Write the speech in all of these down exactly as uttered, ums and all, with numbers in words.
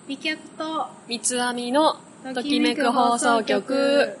美脚と三つ編みのときめく放送局。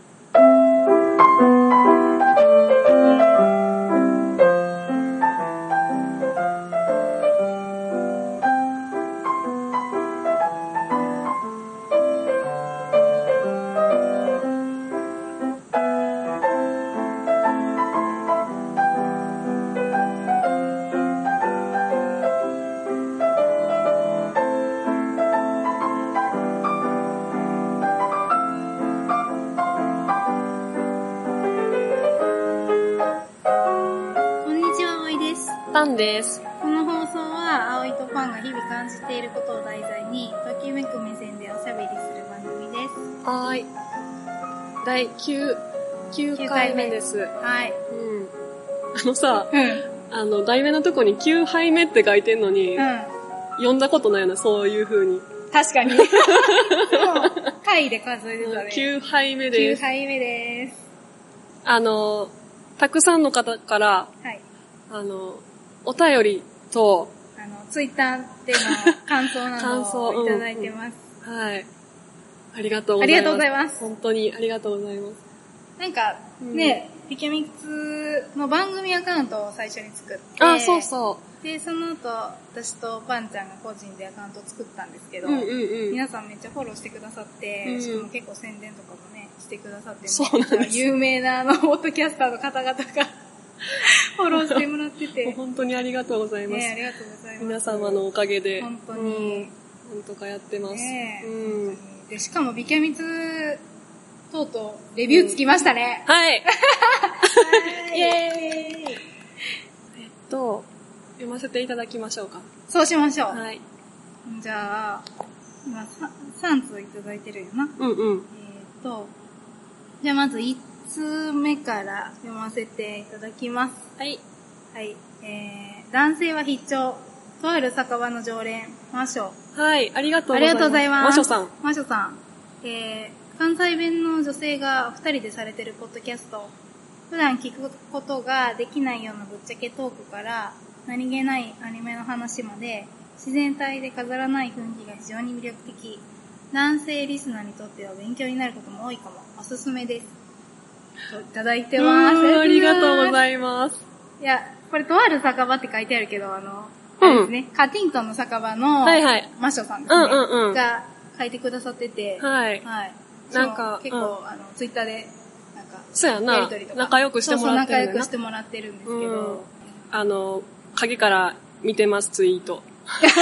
パンです。 この放送は葵とパンが日々感じていることを題材にときめく目線でおしゃべりする番組です。 はーい。だいきゅう、きゅうかいめです。 はい。 うん。あのさ、 うん、 あの題名のとこにきゅうはいめって書いてんのに、うん、読んだことないよな、そういう風に。 確かに。回で数えてたね。 きゅうはいめです。 きゅうはいめです。 あのたくさんの方から、はい、あのお便りと、 あの、ツイッターでの感想などをいただいてます。 うんうん、はい。ありがとうございます。ありがとうございます。 本当にありがとうございます。 なんか、ね、ピケミックスの番組アカウントを最初に作って、 あ、そうそう。 で、その後、私とパンちゃんが個人でアカウントを作ったんですけど、 うんうんうん、 皆さんめっちゃフォローしてくださって、うん、しかも結構宣伝とかもね、してくださって、 そうなんです。 有名なあの、ポッドキャスターの方々が、フォローしてもらってて。 本当にありがとうございます。 ね、ありがとうございます。 皆様のおかげで。 本当に。 うん、なんとかやってます。 ね、 うん、 で、しかもビキャミツ、とうとう、レビューつきましたね。 うん、はい。 イェーイ。 えっと、読ませていただきましょうか。 そうしましょう。 はい。 じゃあ、今、さん通いただいてるよな。 うんうん。えっと、じゃあまずいち通目から読ませていただきます。 はい。 はい。えー、男性は必聴。とある酒場の常連、マショ。 はい、ありがとうございます。 ありがとうございます。 マショさん。 マショさん。えー、関西弁の女性が二人でされてるポッドキャスト。普段聞くことができないようなぶっちゃけトークから、何気ないアニメの話まで、自然体で飾らない雰囲気が非常に魅力的。男性リスナーにとっては勉強になることも多いかも。おすすめです。いただいてます。 ありがとうございます。 いや、これとある酒場って書いてあるけど、あの、うん、あれですね、カティントンの酒場の、はいはい、マショさんですね、うんうんうん、が書いてくださってて、 はい。 はい。 なんか、 結構、うん、あの、ツイッターで、なんか、 そうやな、やりとりとか仲良くしてもらってるんだな。 そうそう、仲良くしてもらってるんですけど、うん、 あの、鍵から見てます、ツイート。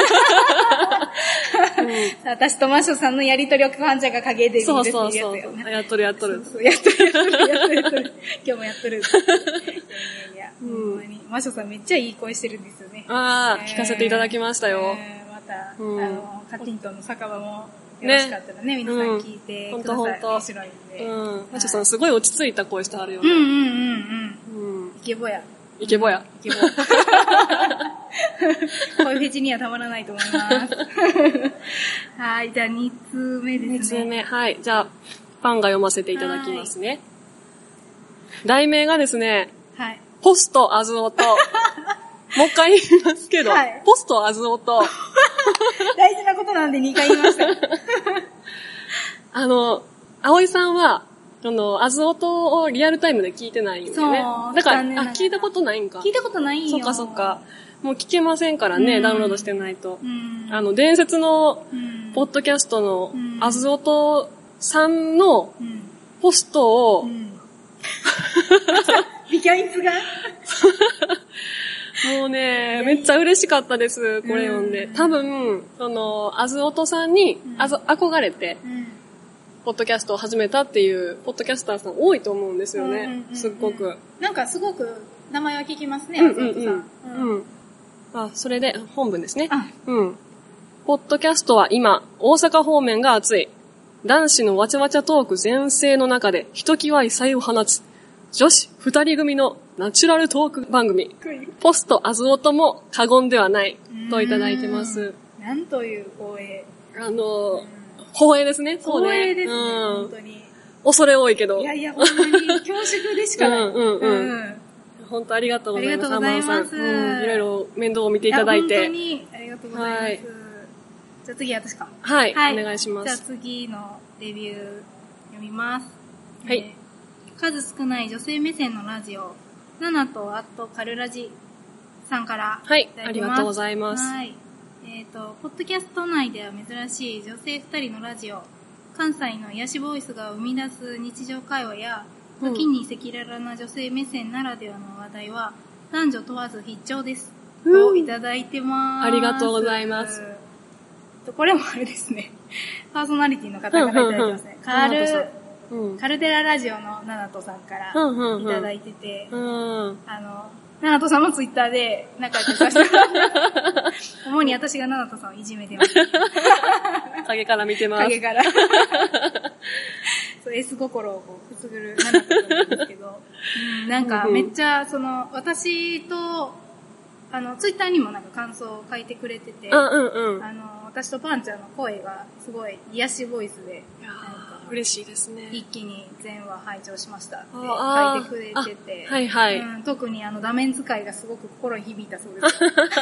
うん、私とマショさんのやりとりをパンちゃんが影で見るっていうやつよね。 そうそうそう。やっとるやっとる。 そうそう、やっとるやっとるやっとるやっとる。今日もやっとる。いやいやいや、うん、ほんまに。マショさんめっちゃいい声してるんですよね。 ああ、えー、聞かせていただきましたよ。 えー、また、うん、あの、カティントンの酒場もよろしかったらね、ね皆さん聞いてください。ほんとほんと。面白いんで。 うん。マショさんすごい落ち着いた声してはるよね。 うんうんうんうん。うん。イケボや。 イケボや。 イケボ。こういうフェチにはたまらないと思います。はい、じゃあに通目ですね。に通目、はい。じゃあ、パンが読ませていただきますね。題名がですね、 はい。 ポストアズオと、もう一回言いますけど、はい、ポストアズオと、 大事なことなんでにかい言いました。 あの、葵さんは、あの、アズオトをリアルタイムで聞いてないよね。そう。だから、あ、聞いたことないんか。 聞いたことないんよ。 そっかそっか。もう聞けませんからね、うん、ダウンロードしてないと。うん、あの、伝説の、ポッドキャストの、アズオトさんの、ポストを、うん、 ビキャイツがもうね、めっちゃ嬉しかったです、これ読んで。多分、その、アズオトさんに、あず、憧れて、ポッドキャストを始めたっていう、ポッドキャスターさん多いと思うんですよね。すっごく。 なんかすごく、名前は聞きますね、 アズオトさん。うん。あ、それで、本文ですね。うん。ポッドキャストは今、大阪方面が熱い。男子のわちゃわちゃトーク全盛の中で、ひときわ異彩を放つ。女子二人組のナチュラルトーク番組。ポストアズオトも過言ではない。といただいてます。 なんという光栄。 あの、光栄ですね。 そうね。光栄ですね、うん、本当に。 恐れ多いけど。 いやいや、ほんまに恐縮でしかない。 うんうんうん。うん本当ありがとうございます。 ありがとうございます。 うん、いろいろ面倒を見ていただいて。 本当にありがとうございます。はい、 じゃあ次私か。 はい、はい、お願いします。 じゃあ次のレビュー読みます。 はい。 えー、数少ない女性目線のラジオ、ナナとアットカルラジさんからいただきます。はい、 ありがとうございます。 はい。えっ、ー、と、ポッドキャスト内では珍しい女性二人のラジオ、関西の癒しボイスが生み出す日常会話や、時に赤裸々な女性目線ならではの話題は、男女問わず必聴です。うん、といただいてます。 ありがとうございます。 これもあれですね。パーソナリティの方からいただいてますね。カル、うん、カルデララジオのナナトさんからいただいてて、うんうんうん、あの、ナナトさんもツイッターで仲良くさせて主に私がナナトさんをいじめてます。 影から見てます。 影から。そう、S 心をこうくすぐるナナトさんなんですけど、うん、なんかめっちゃ、その、私と、あの、ツイッターにもなんか感想を書いてくれてて、 うんうんうん、 あの、私とパンちゃんの声がすごい癒しボイスで、 嬉しいですね。 一気に全話拝聴しましたって書いてくれてて、 はいはい、 うん、特にあの画面使いがすごく心に響いたそうです。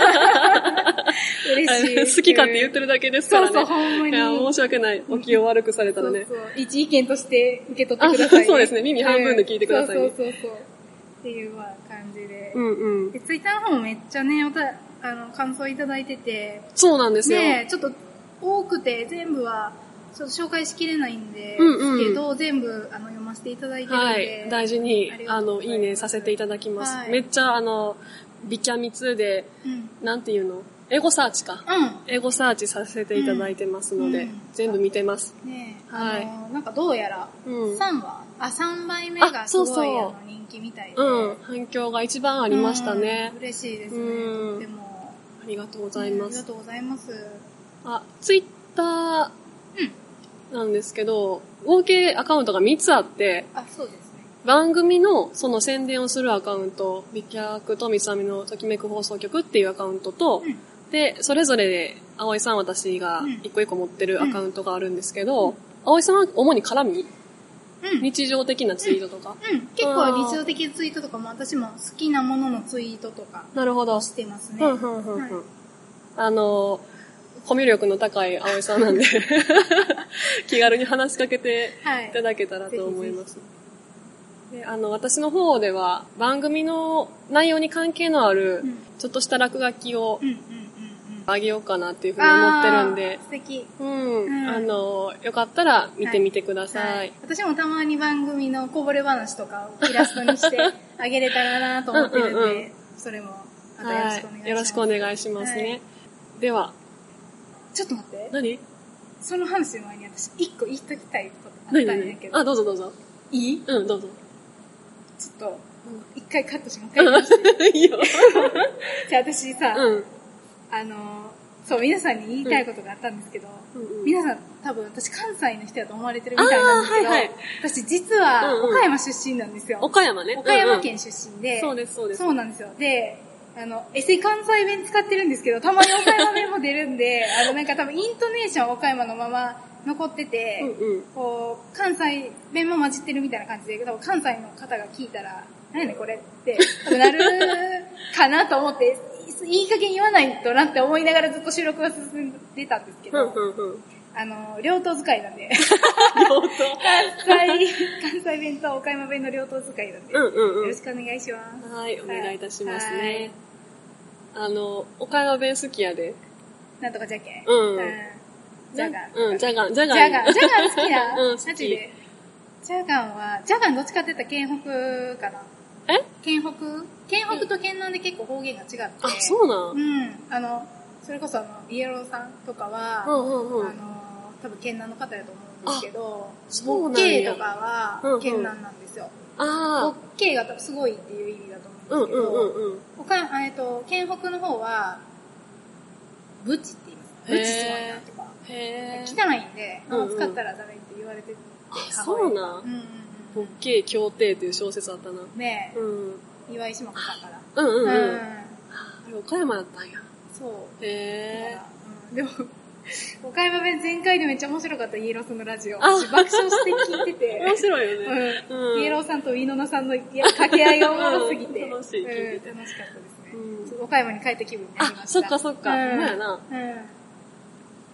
嬉しい。 好きかって言ってるだけですからね。 そうそう、ほんまに。 いや、申し訳ない。お気を悪くされたらね。 そうそう。一意見として受け取ってください、ね。 そうですね。耳半分で聞いてください、ね。 そうそうそうそう。っていうまあ感じで。 うんうん。 で、ツイッターの方もめっちゃね、おたあの感想いただいてて。 そうなんですよ。 ね、ちょっと多くて全部はちょっと紹介しきれないんで、うんうん、けど全部あの読ませていただいてるんで、はい、 大事にあのいいねさせていただきます。はい、めっちゃあのビキャミツで、うん、なんていうのエゴサーチか、うん、エゴサーチさせていただいてますので、うん、全部見てます。 ね、はい。あのなんかどうやらさんわ、あさんばいめがすごいあそうそうあの人気みたいで、 うん、反響が一番ありましたね。 うん、嬉しいですね。うん、でもありがとうございます。 ありがとうございます。 あ、ツイッターなんですけど、合計アカウントがみっつあって、 あ、そうですね。 番組のその宣伝をするアカウント、美脚とみさみのときめく放送局っていうアカウントと、うん、で、それぞれで、葵さん私が一個一個持ってるアカウントがあるんですけど、うん、葵さんは主に絡み、うん、日常的なツイートとか、 うんうん、結構日常的なツイートとかも私も好きなもののツイートとかなるほどしてますね。 うんうんうんうんはい、あの、コミュ力の高い葵さんなんで気軽に話しかけていただけたらと思います。はい、であの私の方では番組の内容に関係のあるちょっとした落書きをあげようかなっていうふうに思ってるんで、 素敵。 うん、うん、あのよかったら見てみてください。はいはい、 私もたまに番組のこぼれ話とかをイラストにしてあげれたらなと思ってるんで、うんうんうん、それもまたよろしくお願いします。はい、 よろしくお願いしますね。はい、では。 ちょっと待って。 何？ その話の前に私一個言いときたいことあったんやけど。 あ、どうぞどうぞ。 いい？ うん、どうぞ。 ちょっと、一回カットします。 いいよ。 じゃあ私さ、うん、あの、そう、皆さんに言いたいことがあったんですけど、うんうん、皆さん多分私関西の人だと思われてるみたいなんですけど、はいはい、私実は岡山出身なんですよ。 岡山ね。 岡山県出身で、 うんうん、そうですそうです。 そうなんですよ。で、あの、エセ関西弁使ってるんですけど、たまに岡山弁も出るんで、あの、なんか多分イントネーションは岡山のまま残ってて、うんうん、こう、関西弁も混じってるみたいな感じで、多分関西の方が聞いたら、何やねんこれって、多分なるかなと思って、いい加減言わないとなって思いながらずっと収録が進んでたんですけど、うんうんうん、あの、両党使いなんで。 両党関西、関西弁と岡山弁の両党使いなんで、うんうんうん、よろしくお願いします。 はい、お願いいたしますね。あの、岡山弁好きやで。 なんとかじゃけん。 うん。 ジャガン。うん、ジャガン、ジャガン。 ジャガン、ジャガン好きな。 うん、好き。 マジで。ジャガンは、ジャガンどっちかって言ったら県北かな。 え県北県北と県南で結構方言が違って。 あ、そうなん？ うん。あの、それこそあの、イエローさんとかは、うんうんうん、あの、多分県南の方だと思うんですけど、 そうなんや。 ボッケーとかは県南なんですよ。 うんうん、ああ。 ボッケーが多分すごいっていう意味だと思うんですけど、うんうんうんうん、他、えっと、県北の方は、ブチって言います。ブチすごいなとか。へー。汚いんで、うんうん、使ったらダメって言われてて。 あ、そうなん。うんうんうん。ボッケー協定っていう小説あったな。 ねえ。うん。岩井島子さんから。 うんうんうん。うん、あれ、岡山だったんや。 そう。 へー。うん、でも、岡山弁全開でめっちゃ面白かった、イエローさんのラジオ。私爆笑して聞いてて。 面白いよね。 うん。イエローさんと井野さんの掛け合いがおもろすぎて。 楽しい、聞いてて。 うん、楽しかったですね。うん、岡山に帰った気分になりました。 あ、そっかそっか。ほんまやな。 うん。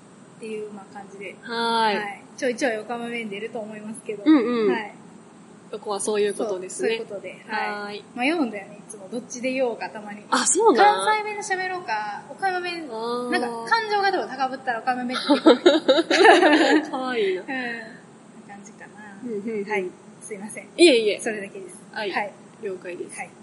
っていう、まあ、感じで。 はい。はい。 ちょいちょい岡山弁出ると思いますけど。 うんうん。 はい。 ここはそういうことですね。 そういうことで。はい。迷うんだよね、いつも。どっちで言おうか、たまに。 あ、そうなの関西弁で喋ろうか、岡山弁、なんか感情が多分高ぶったら岡山弁って言う。かわいいな。うん。 な感じかな。うんうん。はい。すいません。 いえいえ。 それだけです。 はい。はい。了解です。はい。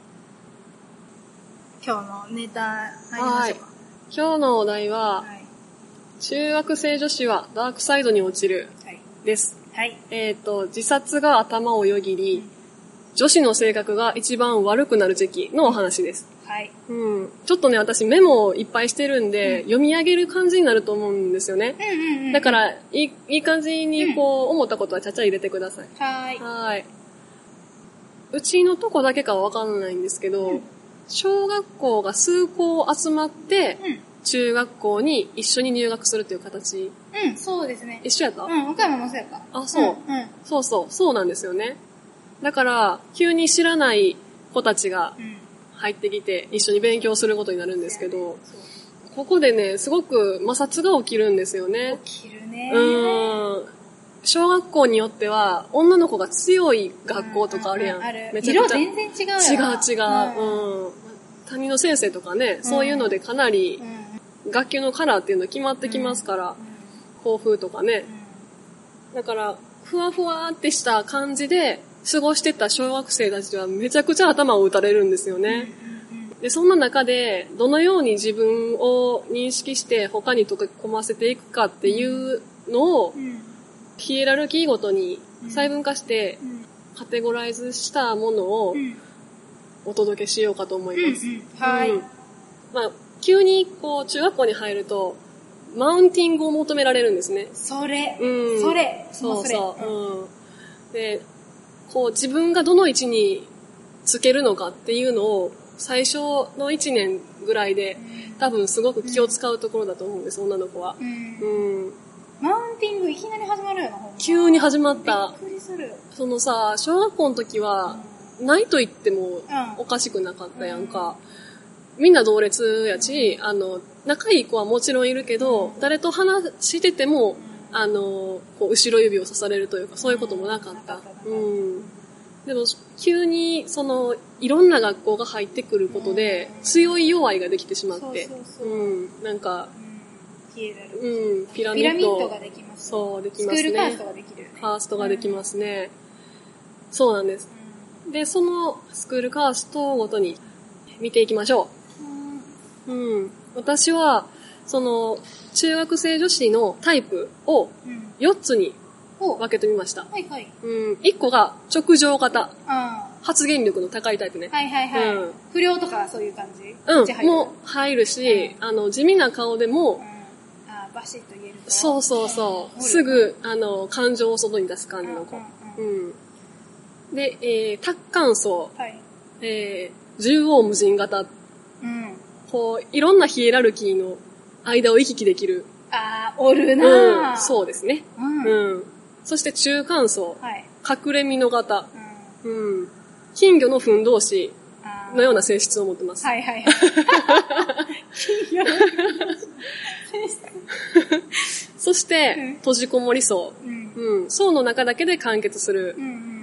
今日のネタ入りましょうか。はい。 今日のお題は、はい、中学生女子はダークサイドに落ちる。はい。です。はい。えっと、自殺が頭をよぎり、うん、女子の性格が一番悪くなる時期のお話です。はい。うん。ちょっとね、私メモをいっぱいしてるんで、うん、読み上げる感じになると思うんですよね。うんうんうん、だから、いい、いい感じにこう、うん、思ったことはちゃちゃ入れてください。はい。はい。うちのとこだけかはわかんないんですけど、うん、小学校が数校集まって、うん中学校に一緒に入学するという形。 うん、そうですね。 一緒やったうん、岡山もそうやった。 あ、そう、うん。うん。そうそう、そうなんですよね。だから、急に知らない子たちが入ってきて、一緒に勉強することになるんですけど、ここでね、すごく摩擦が起きるんですよね。 起きるね。 うん。小学校によっては、女の子が強い学校とかあるやん。うんうん、 ある。めちゃくちゃ色全然違うよ。 違う違う。うん。うん、担任の先生とかね、そういうのでかなり、うん学級のカラーっていうの決まってきますから、校風とかね。だから、ふわふわってした感じで過ごしてた小学生たちはめちゃくちゃ頭を打たれるんですよね。で、そんな中で、どのように自分を認識して他に溶け込ませていくかっていうのを、ヒエラルキーごとに細分化してカテゴライズしたものをお届けしようかと思います。はい。まあ急にこう中学校に入るとマウンティングを求められるんですね。 それ、うん、それ、 そうそう、うん、で、こう自分がどの位置につけるのかっていうのを最初のいちねんぐらいで、うん、多分すごく気を使うところだと思うんです、うん、女の子は、うんうん。マウンティングいきなり始まるよな、ほんま。 急に始まった。 びっくりする。 そのさ、小学校の時は、うん、ないと言ってもおかしくなかったやんか。うんみんな同列やし、あの、仲いい子はもちろんいるけど、誰と話してても、あの、こう、後ろ指を刺されるというか、そういうこともなかった。うん。でも、急に、その、いろんな学校が入ってくることで、強い弱いができてしまって、うん。なんか、うん、ピラミッド。 ピラミッドができます。 そう、できますね。 スクールカーストができる、ね。 カーストができますね。そうなんです。で、そのスクールカーストごとに見ていきましょう。うん。私は、その、中学生女子のタイプをよっつに分けてみました。はいはい。うん。いっこが直情型。発言力の高いタイプね。 はいはいはい。うん、不良とかそういう感じうん。も入るし、うん、あの、地味な顔でも、うん、 あバシッと言えると。 そうそうそう。うん、すぐ、あの、感情を外に出す感じの子。うん。うん、で、えー、達観層。はい。えー、縦横無尽型。うん。こう、いろんなヒエラルキーの間を行き来できる。 あー、おるなー、 うん、そうですね。うん。うん。そして中間層。はい。隠れ身の型。うん。うん。金魚の糞同士のような性質を持ってます。はいはいはい。金魚の性質。そして、うん、閉じこもり層。うん。うん。層の中だけで完結する。うんうん。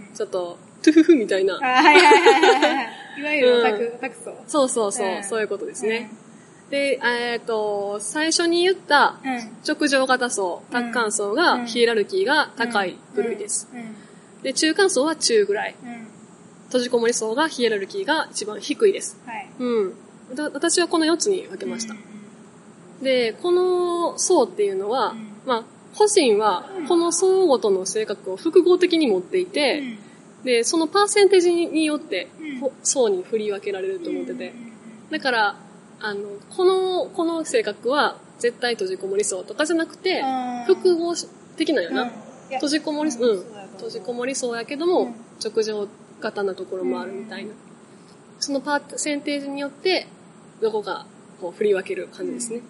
ちょっと、トゥフフみたいな。 あはいはいはいはい。いわゆるオタク、うん、オタク層。 そうそうそう、うん、そういうことですね。うん、で、えっ、ー、と、最初に言った直情型層、達観層がヒエラルキーが高い部類です。で、中間層は中ぐらい。閉じこもり層がヒエラルキーが一番低いです。はい。うん。私はこのよっつに分けました。で、この層っていうのは、まあ、個人はこの層ごとの性格を複合的に持っていて、で、そのパーセンテージによって、層に振り分けられると思ってて。だから、あの、この、この性格は絶対閉じこもり層とかじゃなくて、複合的なんよな。閉じこもり、うん。閉じこもり層やけども、直情型なところもあるみたいな。そのパーセンテージによって、どこがこう振り分ける感じですね。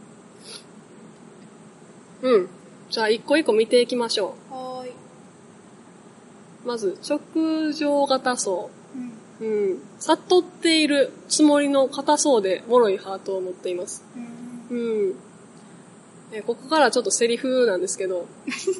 うん。じゃあ、一個一個見ていきましょう。はーい。まず、直情型層。うん。うん。悟っているつもりの片層で脆いハートを持っています。うん。うん。 えー、ここからちょっとセリフなんですけど。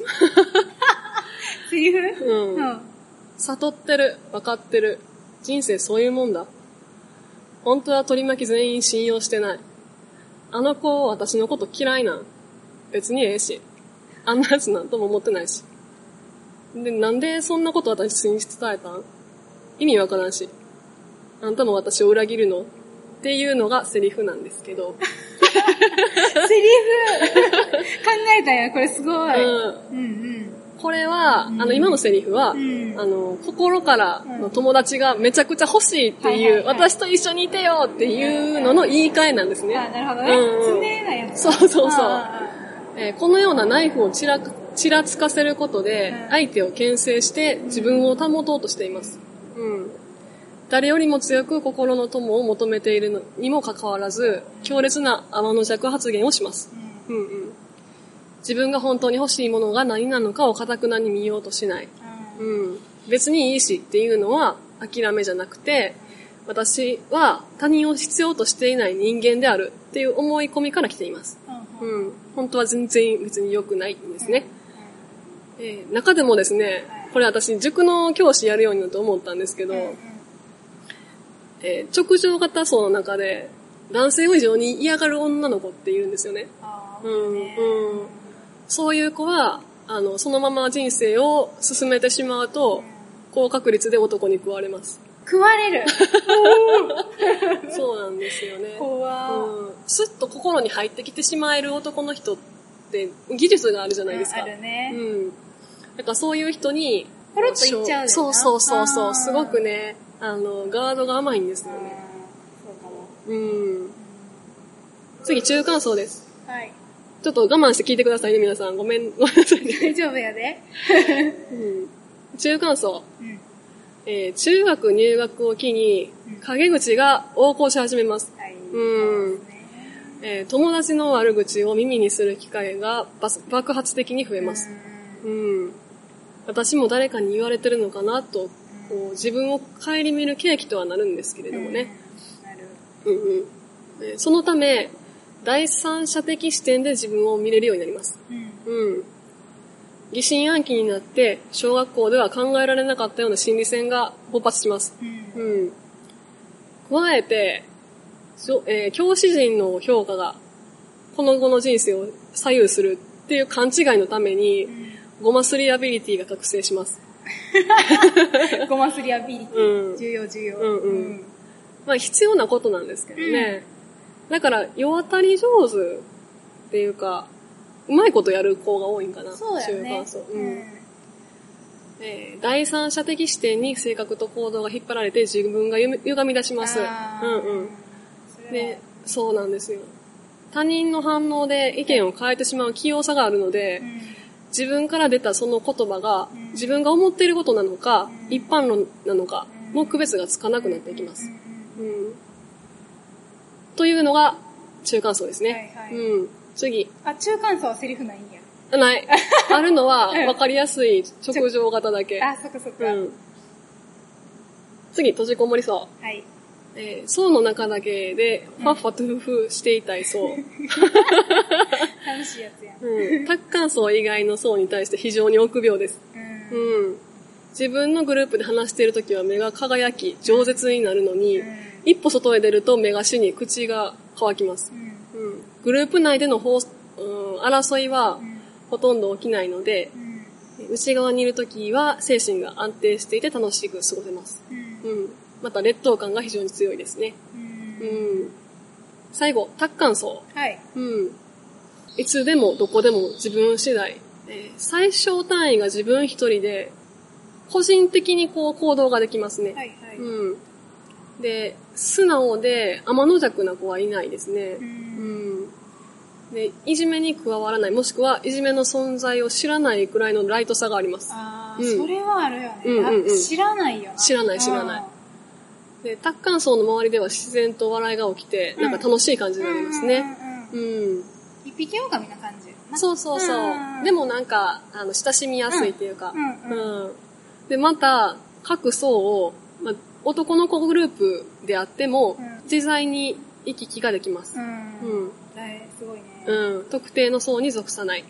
セリフ？ うん。うん。悟ってる、分かってる。人生そういうもんだ。本当は取り巻き全員信用してない。あの子、私のこと嫌いなん。別にええし。あんなやつなんとも思ってないし。で、なんでそんなこと私に伝えたん？意味わからんし。あんたも私を裏切るの？っていうのがセリフなんですけど。 セリフ考えたんや、これすごい。うん。うんうん。 これは、うん、あの、今のセリフは、うん、あの、心からの友達がめちゃくちゃ欲しいっていう、はいはいはい、私と一緒にいてよっていうのの言い換えなんですね。 あ、なるほどね。うん、常なやつ。 そうそうそう。えー、このようなナイフをちら、ちらつかせることで、相手を牽制して自分を保とうとしています。うん。誰よりも強く心の友を求めているのにもかかわらず、強烈な天の弱発言をします。うんうん。自分が本当に欲しいものが何なのかを固くなに見ようとしない。うん。別にいいしっていうのは諦めじゃなくて、私は他人を必要としていない人間であるっていう思い込みから来ています。うん。本当は全然別に良くないんですね。えー、中でもですね、これ私塾の教師やるようになると思ったんですけど、えー、直情型層の中で男性を異常に嫌がる女の子っているんですよね。うん、うん。そういう子は、あの、そのまま人生を進めてしまうと、高確率で男に食われます。 食われるそうなんですよね。 怖、 うん。スッと心に入ってきてしまえる男の人って技術があるじゃないですか。 うん、あるね。 うん。だからそういう人に、 ポロッと言っちゃうよな。 そうそうそうそう。すごくね、あの、ガードが甘いんですよね。 そうかも。 うん。次、中間層です。 はい。 ちょっと我慢して聞いてくださいね、皆さん。ごめん、ごめんなさいね。 大丈夫やで。 うん、中間層。うんえー、中学入学を機に、陰口が横行し始めます。はい、うんえー。友達の悪口を耳にする機会が爆発的に増えます。うん、うん。私も誰かに言われてるのかなと、こう自分を顧みる契機とはなるんですけれどもね。なる。うんうんえー。そのため、第三者的視点で自分を見れるようになります。うん。うん疑心暗鬼になって、小学校では考えられなかったような心理戦が勃発します。うん。うん、加えて、えー、教師陣の評価が、この後の人生を左右するっていう勘違いのために、うん、ゴマすりアビリティが覚醒します。 ゴマすりアビリティ、うん、重要重要。うんうん。うん、 まあ必要なことなんですけどね。うん、だから、世渡り上手っていうか、うまいことやる子が多いんかな。 そうだよね。中間層。うん。 えー、第三者的視点に性格と行動が引っ張られて自分がゆ歪み出します。うんうん。で、そうなんですよ。他人の反応で意見を変えてしまう器用さがあるので、うん、自分から出たその言葉が、うん、自分が思っていることなのか、うん、一般論なのかの区別がつかなくなっていきます。うん、というのが中間層ですね。はいはいうん次。 あ、中間層はセリフないんや。 ない。あるのは分かりやすい直情型だけ。 あ、そっかそっか。うん。 次、閉じこもり層。 はい。 えー、層の中だけで、ファッファトゥフフしていたい層。楽しいやつやん。 うん。達観層以外の層に対して非常に臆病です。うん。うん。自分のグループで話しているときは目が輝き、饒舌になるのに、うん、一歩外へ出ると目が死に口が乾きます。うんうん、グループ内での、うん、争いはほとんど起きないので、うん、内側にいるときは精神が安定していて楽しく過ごせます。うんうん、また劣等感が非常に強いですね。うんうん、最後、達観層、はいうん。いつでもどこでも自分次第。えー、最小単位が自分一人で、個人的にこう行動ができますね。はいはいうん、で、素直で天の弱な子はいないですね。うんうん、で、いじめに加わらない、もしくはいじめの存在を知らないくらいのライトさがあります。 ああ、うん、それはあるよね。うんうんうん、知らないよな。 知らない知らない。で、達観層の周りでは自然と笑いが起きて、うん、なんか楽しい感じになりますね。うん。うんうん、 一匹狼な感じ。 そうそうそう。うん、でもなんか、あの、親しみやすいっていうか。うんうんうん、で、また、各層を、まあ、男の子グループであっても、うん、自在に行き来ができます。うん。うん、 すごいね。 うんうん。特定の層に属さない。 うん、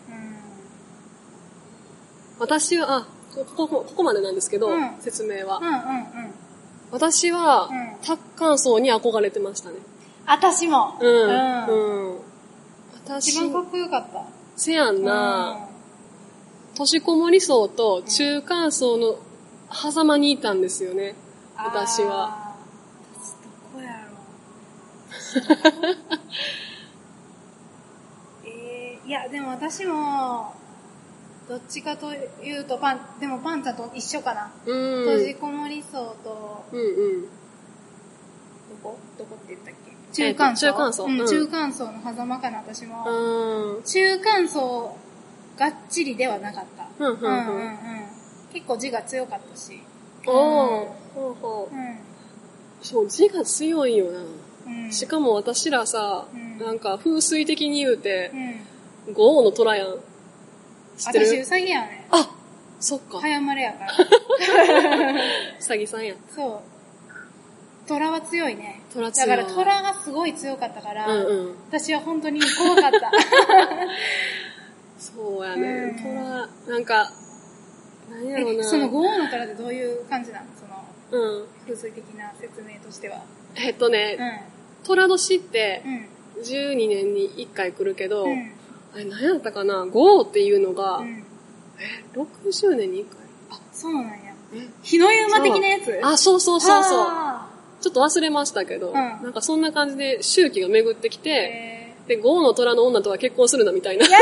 私は、あ、ここ、ここまでなんですけど、 うん、 説明は。 うんうんうん。 私は、 うん、 達観層に憧れてましたね。 私も。 うん。 うん。 うん。私、 一番かっこよかった。 せやんな、うん、閉じこもり層と中間層の狭間にいたんですよね。うん、私は。 私どこやろう。えー、いや、でも私も、どっちかというとパン、でもパンちゃんと一緒かな。うん。閉じこもり層と、 うんうん。 どこどこって言ったっけ、中間層、 えー、中間層、 うん、中間層の狭間かな、私も。 うん。 中間層、がっちりではなかった。 うんうんうん。うんうんうん、 結構字が強かったし。 おー、ほうほう。うん。そう、字が強いよな。うん、しかも私らさ、うん、なんか風水的に言うて、うん、五王の虎やん。知ってる？ 私、うさぎやね。 あ、そっか。 早生まれやから。 うさぎさんや。 そう。虎は強いね。 虎強い。 だから虎がすごい強かったから、うんうん、私は本当に怖かった。 そうやね。うん、虎、なんか、何やろうな。 その五王の虎ってどういう感じなの？その、 うん、 風水的な説明としては。 えっとね、うん、虎年って、じゅうにねんにいっかい来るけど、うん、あれ何やったかな、五王っていうのが、うん、え、ろくじゅうねんにいっかい？ あ、そうなんや。日の馬的なやつ？ あ、そうそうそうそう。ちょっと忘れましたけど、うん、なんかそんな感じで周期が巡ってきて、で、ゴーの虎の女とは結婚するなみたいな。やだ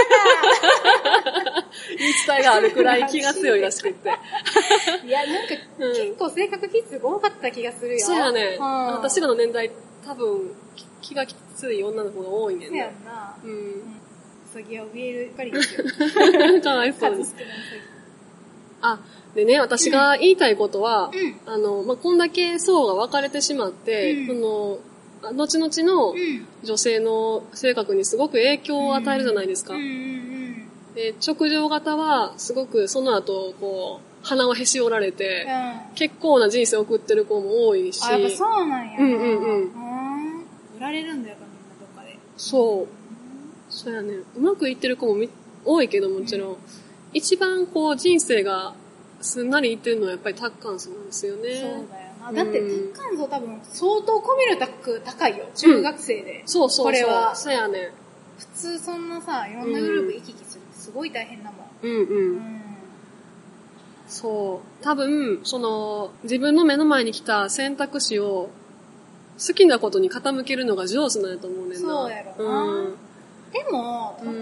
言い伝えがあるくらい気が強いらしくって。 いや、なんか、うん、結構性格キッズが多かった気がするよ。 そうやね。うん、私らの年代、多分、気がきつい女の子が多いねんね。 そうやんな。うん。うさぎは怯えるばかりですよ。 かわいそうに。あ、でね、私が言いたいことは、うん、あの、まあ、こんだけ層が分かれてしまって、うん、その、後々の女性の性格にすごく影響を与えるじゃないですか。うんうんうん、で、直情型はすごくその後、こう、鼻をへし折られて、うん、結構な人生を送ってる子も多いし。 あ、やっぱそうなんや。 うんうんうん。 売られるんだよ、みんなどっかで。 そう。そうやね。うまくいってる子も多いけどもちろん、うん、一番こう人生がすんなりいってるのはやっぱり達観層なんですよね。 そうだよな。だって達観層多分相当コミュ力高いよ。中学生で。うん、そうそうそう。これは。 そうやね。 普通そんなさ、いろんなグループ行き来するってすごい大変だもん。 うんうん。うん、そう。多分、その、自分の目の前に来た選択肢を好きなことに傾けるのが上手なんやと思うねんな。 そうやろな。うん、でも、うん、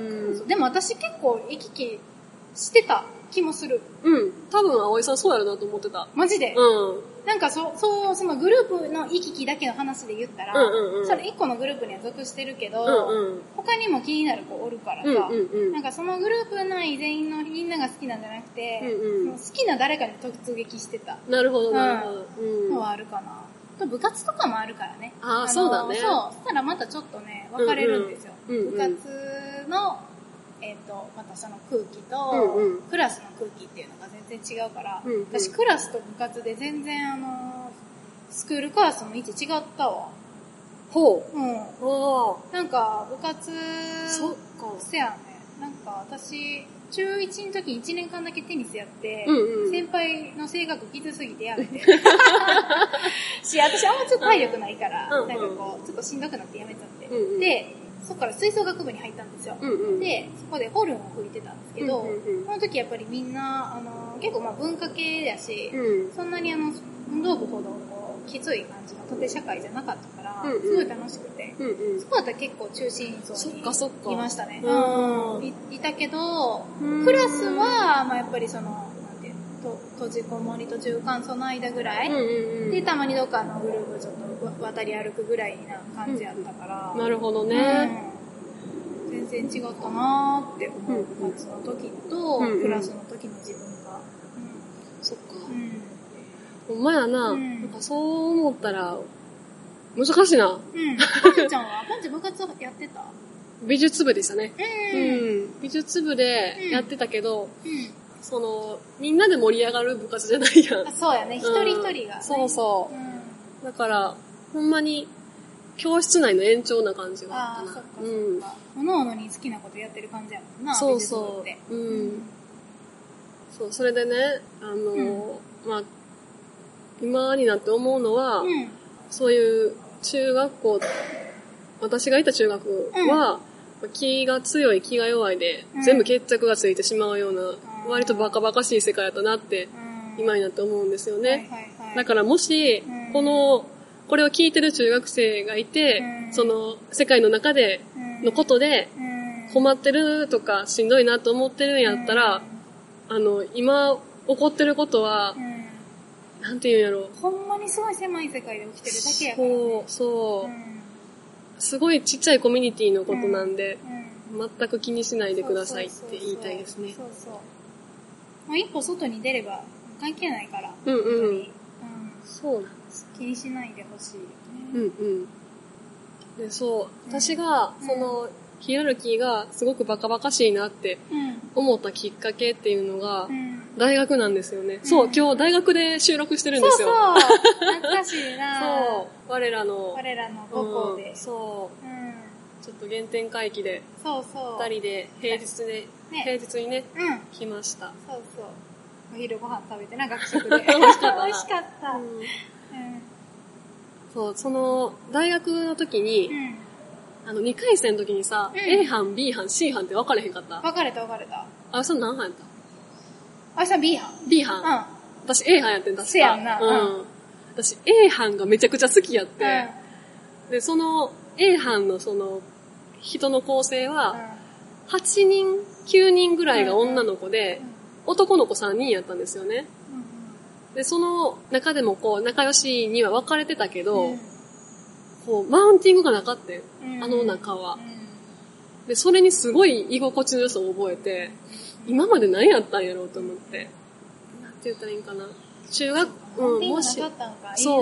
でも私結構行き来してた気もする。 うん。多分、葵さんそうやるなと思ってた。 マジで？うん。なんかそ、そう、そのグループの行き来だけの話で言ったら、うんうんうん、それ一個のグループには属してるけど、うんうん、他にも気になる子おるからさ、うんうんうん、なんかそのグループ内全員のみんなが好きなんじゃなくて、うんうん、好きな誰かに突撃してた。 なるほど、なるほど。 うん。のはあるかな。と部活とかもあるからね。 ああ、そうだね。 そう。そしたらまたちょっとね、分かれるんですよ。うんうん、部活の、えっと、またその空気と、うんうん、クラスの空気っていうのが全然違うから、うんうん、私クラスと部活で全然あの、スクールカーストの位置違ったわ。 ほう。 うん。おなんか部活、 そっか。 せやね。なんか私、中いちの時にいちねんかんだけテニスやって、うんうん、先輩の性格きつすぎてやめて。し、私あんまちょっと体力ないから、うんうん、なんかこう、ちょっとしんどくなってやめちゃって。うんうん、で、そこから吹奏楽部に入ったんですよ。うんうん、で、そこでホルンを吹いてたんですけど、うんうんうん、その時やっぱりみんな、あの、結構まあ文化系だし、うん、そんなにあの、運動部ほどこう、きつい感じの縦社会じゃなかったから、うんうん、すごい楽しくて、うんうん、そこだったら結構中心層にいましたね。うん、い, いたけど、クラスは、まあやっぱりその、なんていうの、と閉じこもりと中間層の間ぐらい、うんうんうん、で、たまにどっかのグループちょっと渡り歩くぐらいな感じやったから、 うん、なるほどね、 うん、全然違ったなーって思う部活の時と、うんうん、クラスの時の自分が、うん、 そっか、うん、ほんまやな、うん、なんかそう思ったら難しいな。うん。 パンちゃんはパンちゃん部活やってた？ 美術部でしたね。うん。うん、美術部でやってたけど、うん、そのみんなで盛り上がる部活じゃないやん。 あ、そうやね。一人一人が、ね、 そうそう。うん、だからほんまに教室内の延長な感じがあったな。 ああ、そっかそっか。おのおのに好きなことやってる感じやもんな、 そうそう。うん。うん、そう、それでね、あの、うん、まあ、今になって思うのは、うん、そういう中学校、私がいた中学は、うん、気が強い、気が弱いで、うん、全部決着がついてしまうような、うん、割とバカバカしい世界だったなって、うん、今になって思うんですよね。はいはいはい、だからもし、うん、この、これを聞いてる中学生がいて、うん、その世界の中でのことで困ってるとかしんどいなと思ってるんやったら、うん、あの、今起こってることは、うん、なんて言うんやろ。 ほんまにすごい狭い世界で起きてるだけやからね。 そう、そう、うん。すごいちっちゃいコミュニティのことなんで、うんうん、全く気にしないでくださいって言いたいですね。 そうそう。まあ、一歩外に出れば関係ないから。 うんうん。うん、そうなんです。 気にしないでほしいよね。 うんうん。で、そう。私が、うん、その、ヒエラルキーがすごくバカバカしいなって思ったきっかけっていうのが、うん、大学なんですよね。うん、そう、今日大学で収録してるんですよ。 そうそう。懐かしいなそう。我らの。 我らの母校で、 うん。そう。うん。ちょっと原点回帰で。 そうそう。 二人で平日で、ね、平日にね、うん、来ました。 そうそう。お昼ご飯食べてな、学食で。 美味しかった。 美味しかった。うん。うん、 そう、その、大学の時に、うん、あの、にかい生の時にさ、うん、A 班、B 班、C 班って分かれへんかった？ 分かれた分かれた。 あれさん何班やった？ あれさん B 班。 B 班。うん。私 A 班やってんだ。 せやんな。 うん。私 A 班がめちゃくちゃ好きやって、うん、で、その A 班のその、人の構成は、うん、はちにん、きゅうにんぐらいが女の子で、うんうん、男の子さんにんやったんですよね。うん、で、その中でもこう、仲良しには分かれてたけど、うん、こう、マウンティングがなかった、うん、あの中は、うん。で、それにすごい居心地の良さを覚えて、今まで何やったんやろうと思って。なんて言ったらいいんかな。中学、 うん、もし、 そう、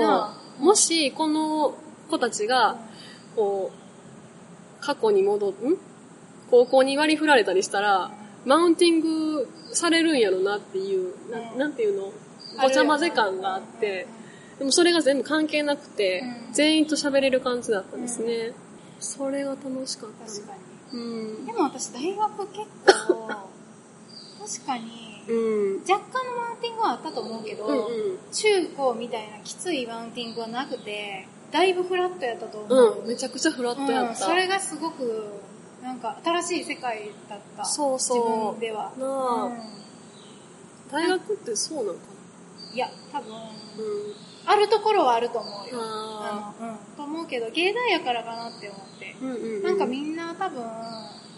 もし、この子たちが、こう、過去に戻っ、ん高校に割り振られたりしたら、マウンティングされるんやろなっていう、な, なんていうのごちゃ混ぜ感があって、でもそれが全部関係なくて、うん、全員と喋れる感じだったんですね。うん、それが楽しかった。 確かに。 うん、 でも私大学結構、確かに、うん、若干のマウンティングはあったと思うけど、うんうん、中高みたいなきついマウンティングはなくて、だいぶフラットやったと思う。 うん、めちゃくちゃフラットやった。うん、 それがすごく、なんか新しい世界だった。 そうそう。 自分では。 なあ、うん、大学ってそうなのかな？ いや、多分、うん、あるところはあると思うよ。ああの、うん。と思うけど、芸大やからかなって思って。うんうんうん、なんかみんな多分、なんだろう。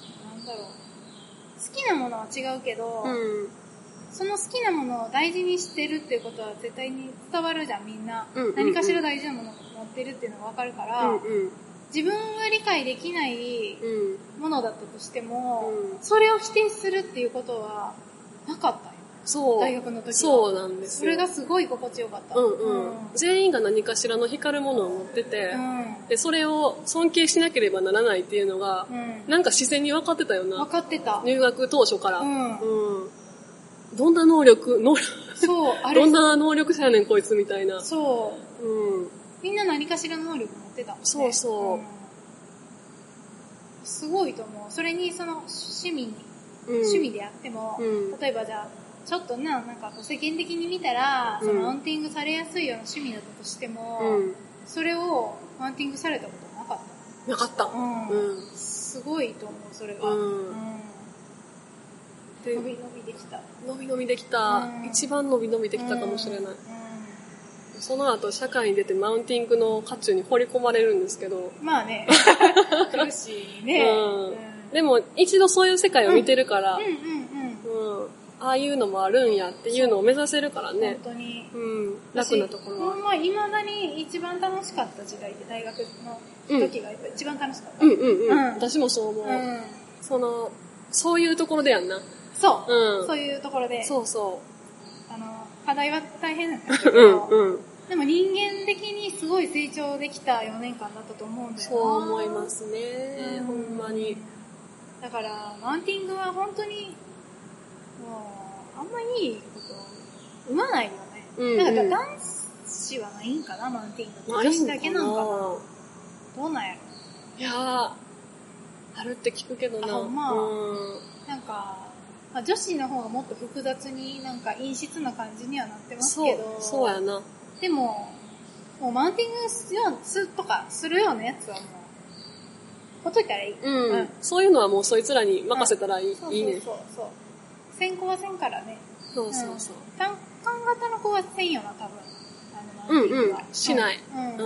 好きなものは違うけど、うん、その好きなものを大事にしてるっていうことは絶対に伝わるじゃん、みんな。うんうんうん、何かしら大事なものを持ってるっていうのがわかるから、うんうん、自分が理解できないものだったとしても、うん、それを否定するっていうことはなかったよ。 そう。 大学の時は。 そうなんですよ。 それがすごい心地よかった。 うんうん。うん、全員が何かしらの光るものを持ってて、うん、で、それを尊敬しなければならないっていうのが、うん、なんか自然に分かってたよな。 分かってた。 入学当初から。うん。うん、どんな能力、能力、そう、あれ。どんな能力者やねんこいつみたいな。 そう。うん。みんな何かしらの能力持ってたもんね。 そうそう。うん、 すごいと思う。それにその趣味に、うん、趣味でやっても、うん、例えばじゃあ、ちょっとな、なんか世間的に見たら、うん、そのマウンティングされやすいような趣味だったとしても、うん、それをマウンティングされたことなかった。 なかった。うん。 うん、すごいと思う、それが。うん。うん、伸び伸びできた。 伸び伸びできた。うん、一番伸び伸びできたかもしれない。うんうん、その後、社会に出てマウンティングの渦中に掘り込まれるんですけど。 まあね。苦しいね、 うんうん。でも、一度そういう世界を見てるから、うんうんうんうんうん、ああいうのもあるんやっていうのを目指せるからね。 本当に。 うん。楽なところは。 ほんま、未だに一番楽しかった時代って大学の時が一番楽しかった。 うんうんうん。うん、私もそう思う、うん。その、そういうところでやんな。 そう。うん。そういうところで。 そうそう。 あの、課題は大変なんですけど、うんうん。でも人間的にすごい成長できたよねんかんだったと思うんだよな。 そう思いますね。うん、ほんまに。 だから、マウンティングは本当に、もう、あんまいいこと生まないよね。うんうん、なんか男子はないんかな、マウンティング。女子だけなのかな。 どうなんやろ。 いやー、あるって聞くけどな。 あ、ほんまあ、 うん。 なんか、まあ、女子の方がもっと複雑になんか陰湿な感じにはなってますけど。 そう、そうやな。 でも、もうマウンティングすよすとかするようなやつはもう、ほっといたらいい。 うん。うん、そういうのはもうそいつらに任せたらいい、うん、 そういいね。 そうそう。先行はせんからね。 そうそうそう。 単管型の子はせんよな、多分。 あの、うんうん。しない。うん。うん。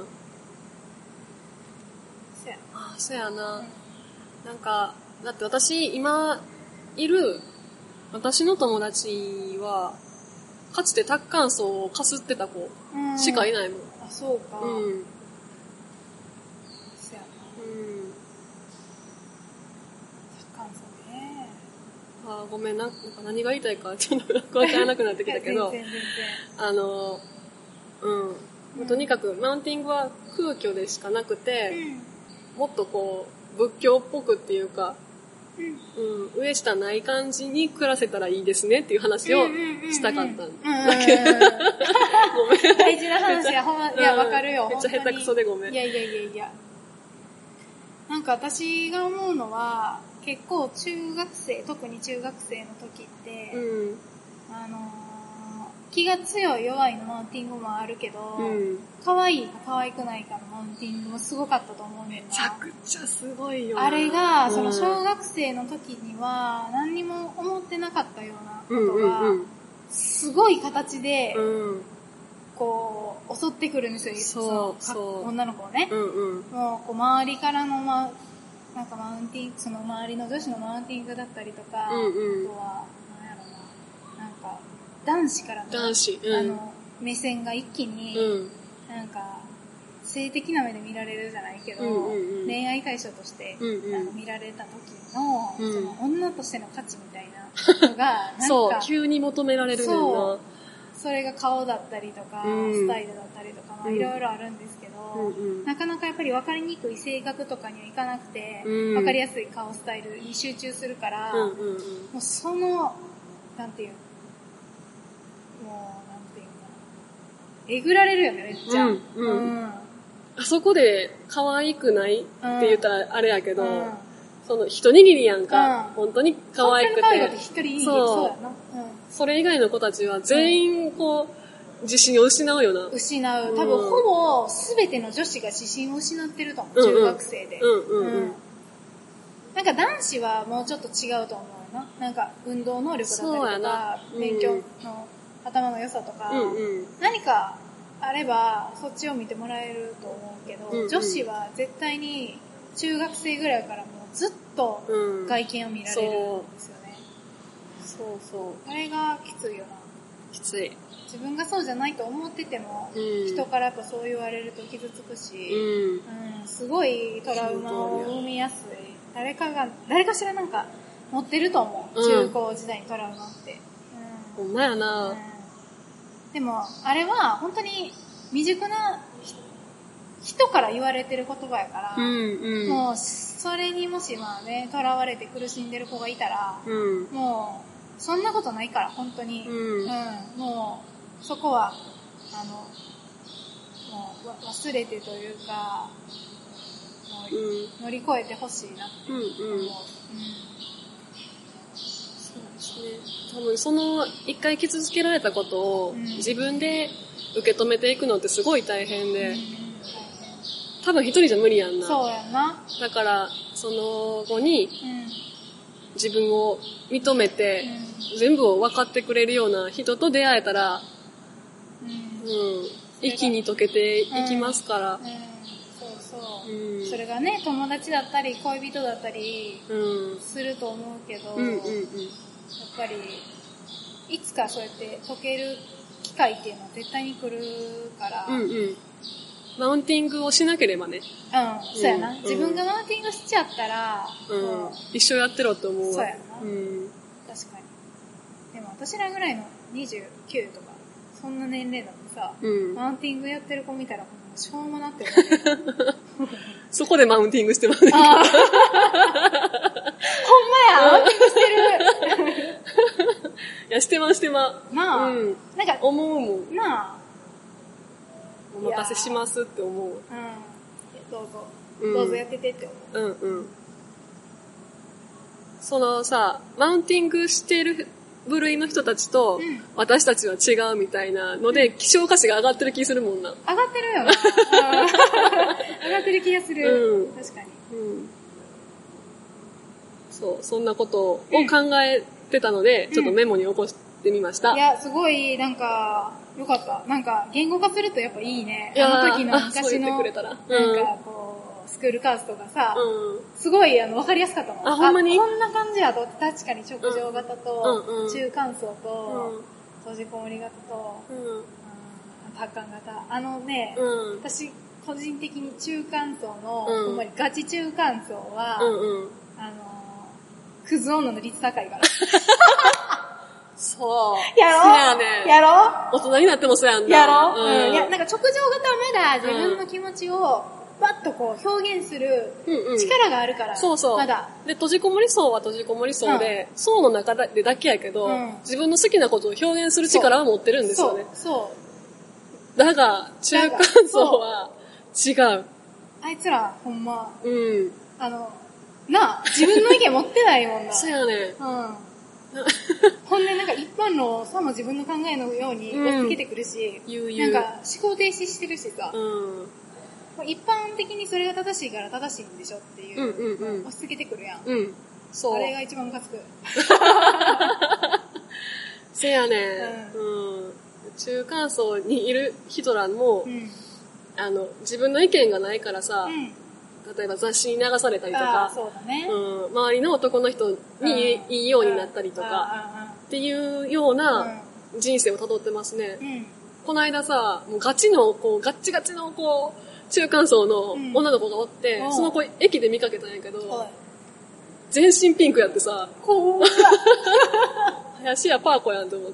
そや。 ああ、そやな。うん、なんか、だって私、今、いる、私の友達は、かつてタッカンソーをかすってた子しかいないもん。 あ、そうか。うん。そやな。うん。タッカンソーね。 ああ、ごめん、なんか何が言いたいか、ちょっとわからなくなってきたけど、 全然全然。 あの、うん。うん、とにかく、マウンティングは空虚でしかなくて、うん、もっとこう、仏教っぽくっていうか、うん、うん、上下ない感じに暮らせたらいいですねっていう話をしたかったんだけど。ごめん。 大事な話や、ほんま、いや、わかるよ。 めっちゃ下手くそでごめん。 いやいやいやいや。なんか私が思うのは、結構中学生、特に中学生の時って、うん、あのー、気が強い弱いのマウンティングもあるけど、うん、可愛いか可愛くないかのマウンティングもすごかったと思うねんな。 めちゃくちゃすごいよな。あれが、その小学生の時には何にも思ってなかったようなことが、うんうんうん、すごい形で、うん、こう、襲ってくるんですよ。 そうそう。 女の子をね。うんうん、もう、こう、周りからの、ま、なんかマウンティング、その周りの女子のマウンティングだったりとか、うんうん、あとは、なんやろな、なんか、男子からの、 男子、うん、 あの、目線が一気に、うん、なんか、性的な目で見られるじゃないけど、うんうんうん、恋愛対象として、うんうん、あの見られた時の、うん、その女としての価値みたいなのが、なんかそう、急に求められるねんな。 そう。それが顔だったりとか、うん、スタイルだったりとか、まあいろいろあるんですけど、うんうん、なかなかやっぱり分かりにくい性格とかにはいかなくて、うん、分かりやすい顔スタイルに集中するから、うんうんうん、もうその、なんていう、もう、なんていうかな、えぐられるよね、めっちゃ。うんうんうん、 あそこで可愛くないって言ったらあれやけど、うん、その一握りやんか、うん、本当に可愛くて。 一人そうやな、うん。 それ以外の子たちは全員こう、自信を失うよな。 失う。多分ほぼ全ての女子が自信を失ってると思う、中学生で。うんうんうんうん、なんか男子はもうちょっと違うと思うな。なんか運動能力だったりとか、うん、勉強の頭の良さとか、うんうん、何かあればそっちを見てもらえると思うけど、うんうん、女子は絶対に中学生ぐらいからもうずっと外見を見られるんですよね。 うん、そうそう。 あれがきついよな。 きつい。 自分がそうじゃないと思ってても、うん、人からやっぱそう言われると傷つくし、うんうん、すごいトラウマを生みやすい。誰かが、誰かしらなんか持ってると思う。うん、中高時代にトラウマって。 うん、ほんまやな、うん。 でも、あれは本当に未熟な人から言われてる言葉やから、うんうん、もうそれにもしまあね、囚われて苦しんでる子がいたら、うん、もうそんなことないから本当に、うんうん、もうそこはあのもう忘れてというか、もう、うん、乗り越えてほしいなって思う。うんうんうん、 そうですね。多分その一回傷つけられたことを自分で受け止めていくのってすごい大変で。うん多分一人じゃ無理やんな。 そうやんな。 だから、その後に、自分を認めて、うん、全部を分かってくれるような人と出会えたら、うん、うん、一気に溶けていきますから。うんうん、 そうそう、うん。それがね、友達だったり、恋人だったり、すると思うけど、うんうんうん、やっぱり、いつかそうやって溶ける機会っていうのは絶対に来るから、うんうんマウンティングをしなければね。 うん、そうやな。うん、自分がマウンティングしちゃったら、 うん、一生やってろって思うわ。 そうやな。うん、確かに。でも私らぐらいのにじゅうきゅうとか、そんな年齢だとさ、うん、マウンティングやってる子見たら、もうしょうもなってる、ね。 そこでマウンティングしてますね。ほんまや、マウンティングしてる。 いや、してましてま。 なあ。うん。 なんか、思うもん。 なあ。 お任せしますって思う。うん。 どうぞ、うん、どうぞやっててって思う。 うんうん。そのさ、マウンティングしてる部類の人たちと、私たちは違うみたいなので、希少価値が上がってる気するもんな。 上がってるよな。上がってる気がする。うん、確かに。うん。 そう、そんなことを考えてたので、うん、ちょっとメモに起こしてみました。 いや、すごい、なんか、よかった。なんか、言語化するとやっぱいいね。いやあの時の昔の、なんかこう、スクールカーストがさ、うん、すごい、あの、わかりやすかったもん。 あ、ほんまに？ こんな感じやと、確かに直情型と、うん、中間層と、うん、閉じこもり型と、うん、達観型。あのね、うん、私、個人的に中間層の、うん、ほんまにガチ中間層は、うんうん、あの、クズ女の率高いから。 そう。 やろそうやね。 やろ大人になってもそうやんな。 やろ、うん、うん。いや、なんか直情型はまだ自分の気持ちをバッとこう表現する力があるから。うんうん、 そうそう。 まだ。 で、閉じこもり層は閉じこもり層で、うん、層の中でだけやけど、うん、自分の好きなことを表現する力は持ってるんですよね。 そう。そう。 だが、中間層は違う。 あいつら、ほんま。うん。あの、なあ、自分の意見持ってないもんな。 そうやね。 うん。ほんでなんか一般のさも自分の考えのように押し付けてくるし、うん、なんか思考停止してるしさ、うん、一般的にそれが正しいから正しいんでしょっていう、うんうんうん、押し付けてくるやん。うん、そう。あれが一番ムカつく。 せやね、うんうん。中間層にいる人らも、うん、あの、自分の意見がないからさ、うん例えば雑誌に流されたりとか、 そうだねうん、周りの男の人にいいようになったりとか、っていうような人生を辿ってますね。うん、この間さ、もうガチの、こう、ガッチガチの、こう、中間層の女の子がおって、うん、その子駅で見かけたんやけど、うん、全身ピンクやってさ、こう、林家パーコやんと思って。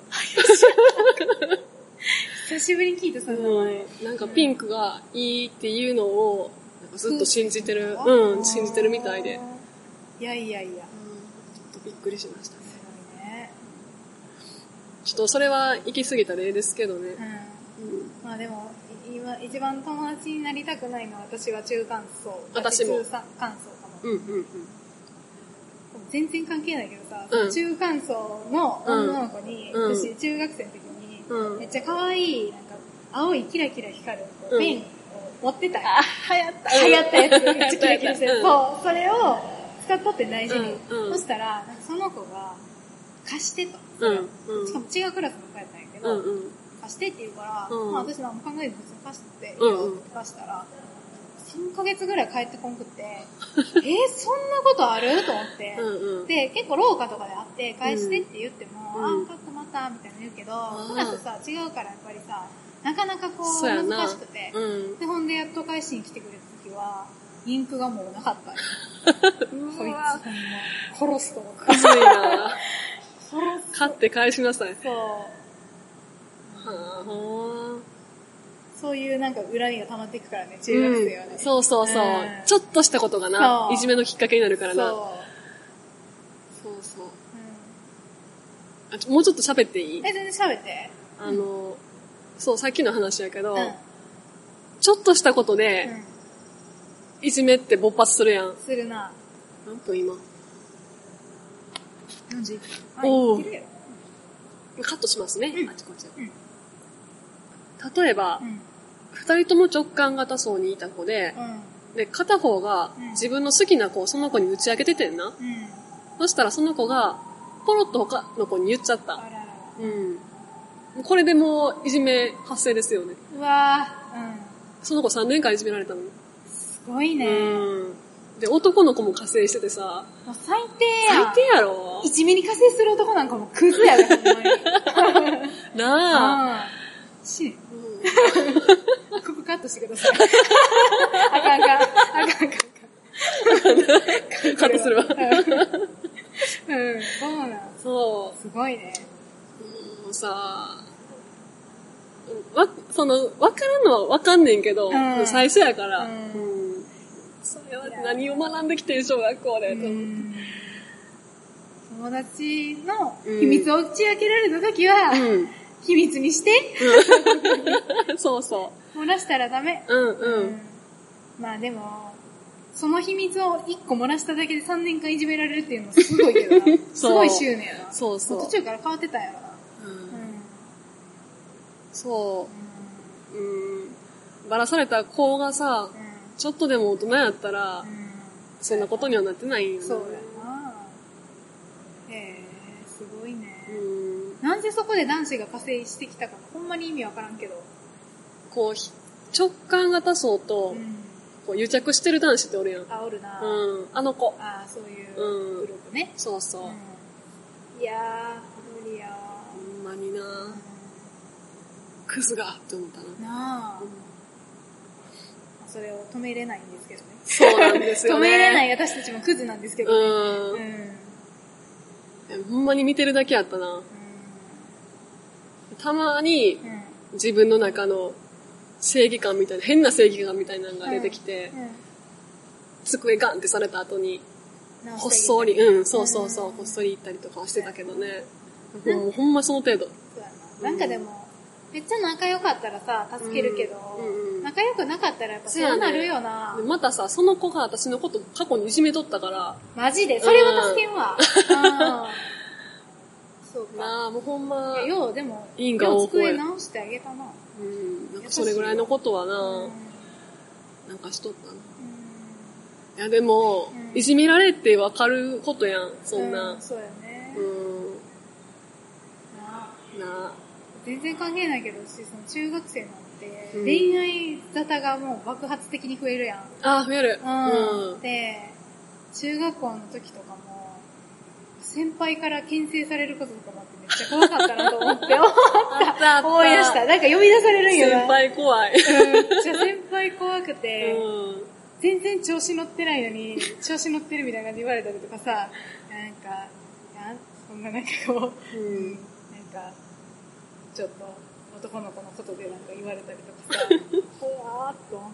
久しぶりに聞いたその名前、 うん。なんかピンクがいいっていうのを、ずっと信じてる、うん、信じてるみたいで。 いやいやいや。うん、ちょっとびっくりしましたね。すごいね。ちょっとそれは行き過ぎた例ですけどね。うん。うん、 まあでも、今、一番友達になりたくないのは私は中間層。 私も。 中間層かも。 うんうんうん。 全然関係ないけどさ、うん、中間層の女の子に、うん、私中学生の時に、うん、めっちゃ可愛い、なんか、青いキラキラ光るペン、うん持ってたよ。 あ、流行った。 流行ったやつ。めっちゃキラキラしてる。そう。それを使っとって大事に。うんうん、そしたら、その子が、貸してと。うんうん、しかも違うクラスの子やったんやけど、うんうん、貸してって言うから、うん、まあ私何も考えず普通に貸していいよって貸したら、さんかげつぐらい帰ってこんくって、えー、そんなことあると思って。うんうん、で、結構廊下とかで会って、返してって言っても、うん、あ、かっこまた、みたいな言うけど、クラスさ、違うからやっぱりさ、なかなかこう、難しくて、うん。で、ほんでやっと返しに来てくれた時は、インクがもうなかったよ。こいつ、ほんま、殺すと思った。 むずいな殺す。勝って返しなさい。 そう。はぁ。 そういうなんか恨みが溜まっていくからね、中学生はね。 うん、そうそうそう、うん。ちょっとしたことがな、いじめのきっかけになるからな。そう。そうそう。うん、あもうちょっと喋っていい？ え、全然喋って。 あの、うんそう、さっきの話やけど、うん、ちょっとしたことで、うん、いじめって勃発するやん。 するな。 何分今？ 何時？ おー。カットしますね。うん、あっちこっち、うん。例えば、二、うん、人とも直感型層にいた子で、うん、で、片方が自分の好きな子をその子に打ち明けててんな。うん、そしたらその子が、ポロッと他の子に言っちゃった。あららうん。これでもういじめ発生ですよね。 うわぁ、うん。 その子さんねんかんいじめられたの。 すごいね。うん。 で、男の子も加勢しててさ。 もう最低や。 最低やろ。 いじめに加勢する男なんかもクズやで、ほんまに。 なあ。 死ね。うん。ここカットしてください。あかんあかん。あかんあかんあかん。 カットするわ。うん、 そうなん。 そう。 すごいね。 さわ、その、わかるのはわかんねんけど、うん、最初やから、うんうん、それは何を学んできてる小学校で、と思って。 友達の秘密を打ち明けられたときは、うん、秘密にして。 そうそう。 漏らしたらダメ。 うんうん。 まあでも、その秘密を一個漏らしただけでさんねんかんいじめられるっていうのはすごいけどな。すごい執念やな。 そうそう。 途中から変わってたんやろな。 うん。 うん、 そう。うん。うん、ばらされた子がさ、うん、ちょっとでも大人やったら、うん、そんなことにはなってないんよね。 そうやな。へえ、すごいね。うん。なんでそこで男子が加勢してきたか、ほんまに意味わからんけど。 こう、直感が多そうと、うん、こう癒着してる男子っておるやん。 あ、おるな。 うん。あの子。 ああ、そういうグループね。 うん、そうそう。うん、 いやー、無理やー。 ほんまにな、うん、クズがって思ったな。 なあ、うん。それを止めれないんですけどね。 そうなんですよね。 止めれない私たちもクズなんですけどね。 うん。うん、ほんまに見てるだけやったな。うん、たまに、うん、自分の中の正義感みたいな、変な正義感みたいなのが出てきて、うんうん、机ガンってされた後に、こっそり、うん、そうそうそう、うん、こっそり行ったりとかはしてたけどね。うん、もうほんまその程度。 そうやな。なんかでも、めっちゃ仲良かったらさ、助けるけど、うんうん、仲良くなかったらやっぱそうなるよな。 ね、またさ、その子が私のこと過去にいじめとったから。 マジでそれは助けんわ。そうか。 なあ、もうほんま。 いや、よう、でも、 因果応報や。 机直してあげたな。 うん。なんかそれぐらいのことはな、うん、なんかしとったな。うん、いや、でも、うん、いじめられてわかることやん、そんな。 うん、そうやね。 うん。 なあ。 なあ。 全然関係ないけど、私、その中学生なんて、うん、恋愛沙汰がもう爆発的に増えるやん。 ああ、増える。 うん。うん、で、中学校の時とかも、先輩から牽制されることとかもあってめっちゃ怖かったなと思って思った。あ思い出した。なんか呼び出されるんよな。 先輩怖い。 うん。じゃあ先輩怖くて、うん、全然調子乗ってないのに、調子乗ってるみたいな感じで言われたりとかさ、なんか、なんそんななんかこう、うん、なんか、ちょっと男の子のことでなんか言われたりとかさ、怖ーっと思って。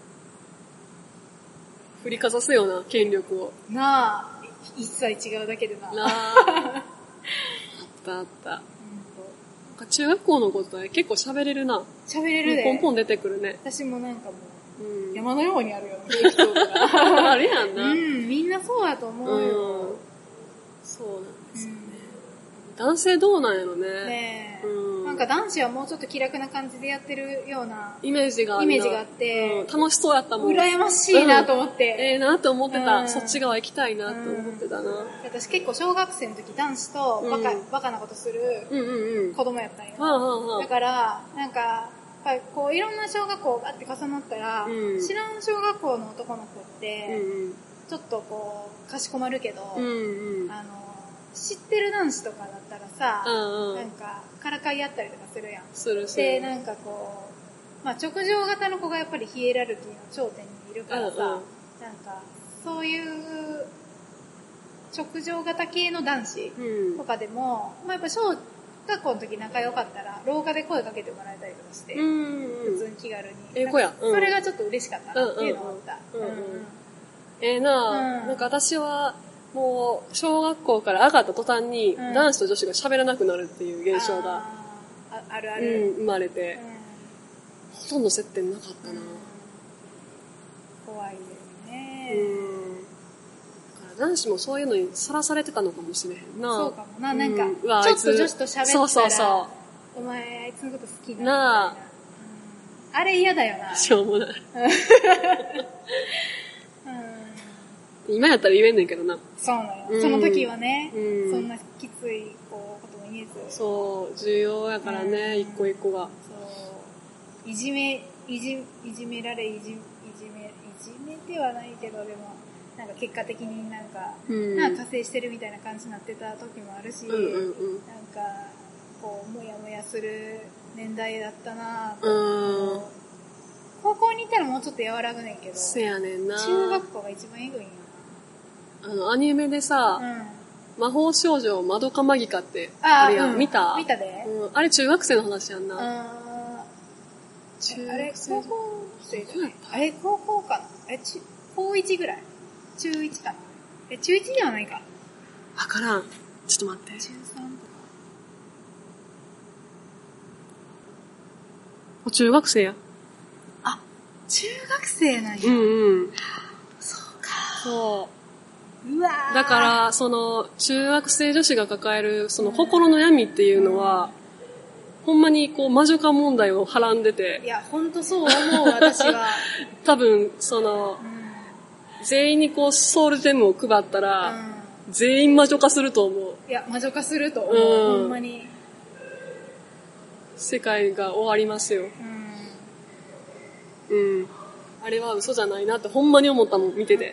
振りかざすような、権力を。 なあ。一切違うだけでな。 なあったあった。うん、中学校のことは結構喋れるな。 喋れるで。 ポンポン出てくるね。 私もなんかもう、うん、山のようにあるようなエピソードが。 あれやんな。 うん、みんなそうやと思うよ。うん、 そうなんですよね。うん、男性どうなんやろね。 ねえ、うん。なんか男子はもうちょっと気楽な感じでやってるようなイメージがある。 イメージがあって、 うん、楽しそうやったもん。 羨ましいなと思って。 うん、ええー、なって思ってた、うん。そっち側行きたいなって思ってたな。うん、 私結構小学生の時男子とバカ、うん、バカなことする子供やったんよ。うんうんうん、だから、なんか、こういろんな小学校があって重なったら、うん、知らん小学校の男の子って、うんうん、ちょっとこう、かしこまるけど、うんうん、あの、知ってる男子とかだったらさ、うんうん、なんか、からかい合ったりとかするやん。 するする。 で、なんかこう、まあ直情型の子がやっぱりヒエラルキーの頂点にいるからさ、うんうん、なんか、そういう直情型系の男子とかでも、うん、まあやっぱ小学校の時仲良かったら、廊下で声かけてもらえたりとかして、うんうん、普通に気軽に。 ええ子や、 うん。それがちょっと嬉しかったなっていうのを思った。 うんうんうんうん、ええー、なあ、うん、なんか私は、もう、小学校から上がった途端に、うん、男子と女子が喋らなくなるっていう現象が、 あ, あるある、 うん、生まれて、うん、ほとんど接点なかったな、うん、 怖いですね。うん。 だから男子もそういうのにさらされてたのかもしれへんな。 そうかもな、なんか、うん、ちょっと女子と喋ったら、そうそうそう。お前、あいつのこと好きだな。なあ、うん。あれ嫌だよな。 しょうもない。今やったら言えんねんけどな。 そうなの、うん、その時はね、うん、そんなきついこうことも言えず。 そう、重要やからね、うん、一個一個が。 そう。いじめ、いじ、いじめられ、いじ、いじめ、いじめではないけど、でも、なんか結果的になんか、うん、なんか加勢してるみたいな感じになってた時もあるし、うんうんうん、なんか、こう、もやもやする年代だったなぁと、うん。高校に行ったらもうちょっと和らぐねんけど、 せやねんな。 中学校が一番エグいんや。 あの、アニメでさ、うん、魔法少女まどかマギカってあれやん、うん、見た見たで、 うん、あれ中学生の話やんな。 あ中学生あれ高校生じゃないあれ高校かなあれち高いちぐらい中いちかなえ、中いちではないかわからん。ちょっと待って。 中さんとかお中学生や。 あ、 中学生なんや。 うんうん。 そうか。 そう。 うわー。 だから、その、中学生女子が抱える、その心の闇っていうのは、うん、ほんまにこう、魔女化問題をはらんでて。 いや、ほんとそう思う、私は。 多分、その、うん、全員にこう、ソウルジェムを配ったら、うん、全員魔女化すると思う。 いや、魔女化すると思う。うん、ほんまに。 世界が終わりますよ。うん。うん。あれは嘘じゃないなってほんまに思ったもん、見てて。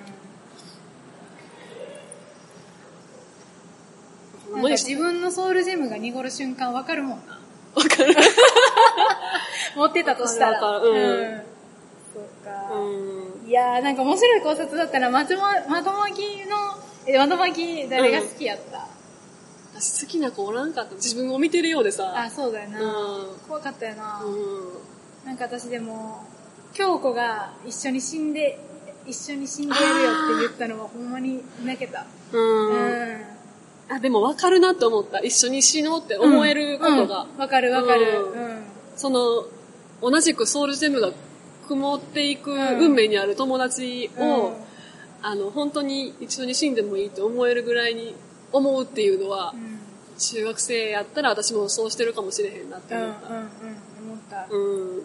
うん。なんか自分のソウルジェムが濁る瞬間わかるもんな。 わかる。 持ってたとしたら。 わかる。うん。 うん、そうか。うん。いやー、なんか面白い考察だったら、まとま、まとまきの、え、まとまき誰が好きやった、うん、 私好きな子おらんかった。自分を見てるようでさ。 あ、そうだよな。うん、怖かったよな。うん。なんか私でも、京子が一緒に死んで、一緒に死んでやるよって言ったのはほんまに泣けた。うん。うん。 あ、でも分かるなって思った。一緒に死のうって思えることが。 わ、うんうん、かるわかる。うん。 その、同じくソウルジェムが曇っていく運命にある友達を、うん、あの、本当に一緒に死んでもいいって思えるぐらいに思うっていうのは、うん、中学生やったら私もそうしてるかもしれへんなって思った。うんうんうん、思った。うん。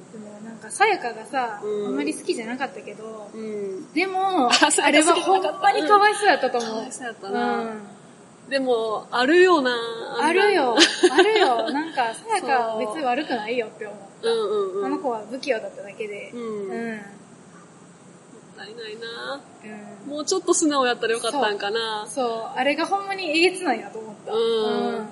でもなんか、さやかがさ、うん、あんまり好きじゃなかったけど、うん、でも、あれはほんまにかわいそうやったと思う。かわいそうやったな。うんでも、あるよなあるよ。あるよ。なんか、さやかは別に悪くないよって思った。うんうんうん。あの子は不器用だっただけで。うん。うん。もったいないな、うん、もうちょっと素直やったらよかったんかな。 そう。そうあれがほんまにえげつないなと思った。うん。うん、だって、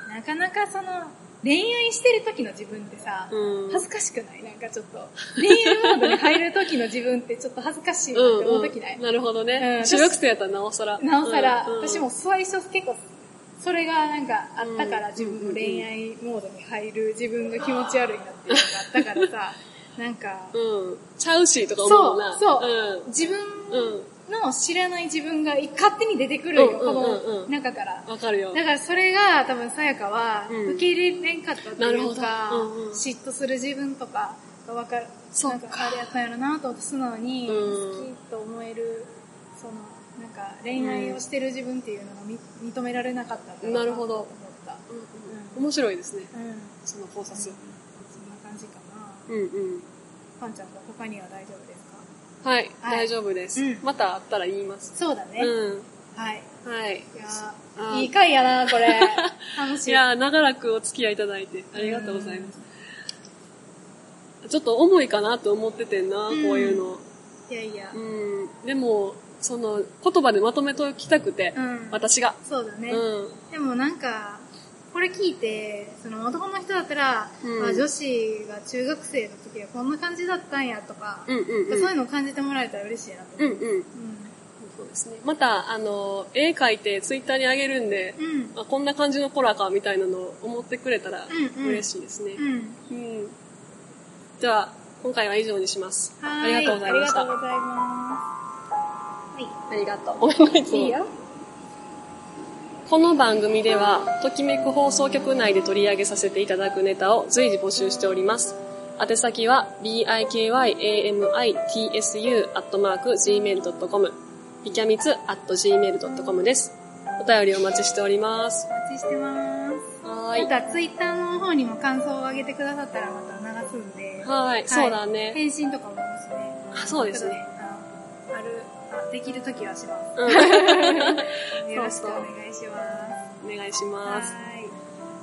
なかなかその、恋愛してる時の自分ってさ、うん、恥ずかしくないなんかちょっと。恋愛モードに入る時の自分ってちょっと恥ずかしいなって思う時ない、うんうん、 なるほどね。うん、中学生やったらなおさら。 なおさら、うんうん。私も最初結構、それがなんかあったから、うん、自分の恋愛モードに入る自分が気持ち悪いなっていうのがあったからさ、なんか、 うん。ちゃうしとか思うな。 そう、そう。うん、自分の知らない自分が勝手に出てくるよ、うんうんうんうん、この中から。 わかるよ。 だからそれが多分さやかは受け入れれんかったっていうか、うんうん、嫉妬する自分とかがわかる。なんかあれやったんやろなと思って素直に好きと思える、その、なんか恋愛をしてる自分っていうのが認められなかったんだろうなと思った。なるほど。うんうん、面白いですね。うん、その考察、うん。そんな感じかな。 うんうん。 パンちゃんは他には大丈夫ですか？ はい、はい、大丈夫です、うん。また会ったら言います。 そうだね。うん。はい。 はい。 いやいい回やな、これ。楽しい。 いや長らくお付き合いいただいてありがとうございます。ちょっと重いかなと思っててんな、うん、こういうの。 いやいや。 うん。でも、その、言葉でまとめときたくて、うん、私が。 そうだね。うん。でもなんか、これ聞いて、その男の人だったら、うん、あ女子が中学生の時はこんな感じだったんやとか、うんうんうん、そういうのを感じてもらえたら嬉しいなと思う。うんうん。うん、 そうですね。また、あの、絵描いてツイッターにあげるんで、うん、あこんな感じのコラかみたいなのを思ってくれたら嬉しいですね。うん、うんうんでは、今回は以上にします。ありがとうございました。 ありがとうございます。はい。 ありがとう。ごめんないつも。 いいよ。 この番組では、ときめく放送局内で取り上げさせていただくネタを随時募集しております。宛先は、ビーアイケーワイエーエムアイティーエスユー アットマーク ジーメール ドットコム、びきゃみつ アット ジーメール ドットコム です。お便りお待ちしております。 お待ちしてます。はい。また、ツイッターの方にも感想を上げてくださったらまた流すんで。 はい、はい、そうだね。 返信とかもですね。 あ、そうですね。 ある、あ、できるときはします。うん、よろしくお願いします。 お願いします。はい。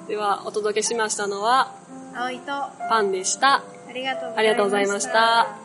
では、お届けしましたのは、 葵とパンでした。 ありがとうございました。 ありがとうございました。